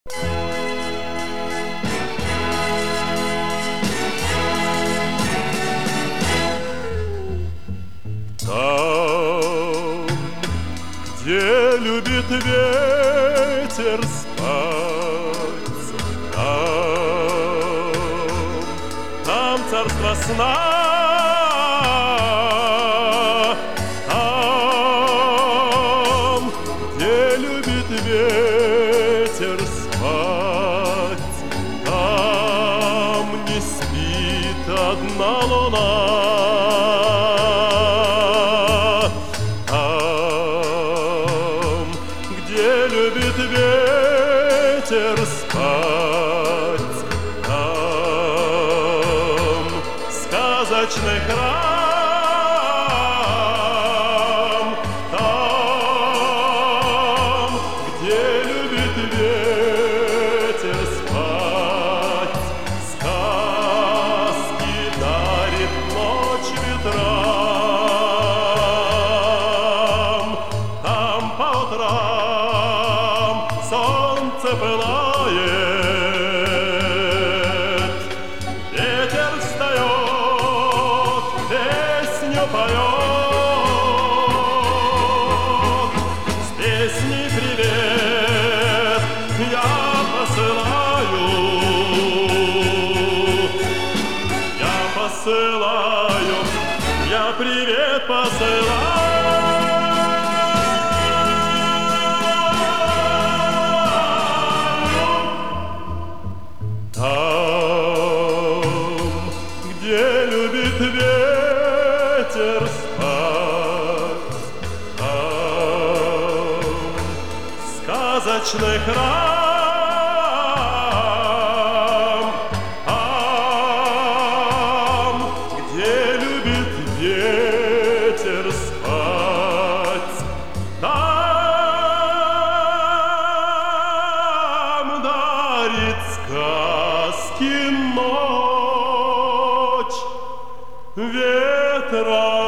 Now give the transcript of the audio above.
Там, где любит ветер спать, там царство сна, там, где любит ветер спать, там не спит одна луна. Любит ветер спать, там сказочный храм, там, где любит ветер спать, сказки дарит ночь ветрам, там по утрам солнце пылает, ветер встает, песню поет. С песней привет я посылаю, я привет посылаю. Там, где любит ветер спать, там сказочный храм, там, где любит ветер спать, там дарит сказки ночь ветра.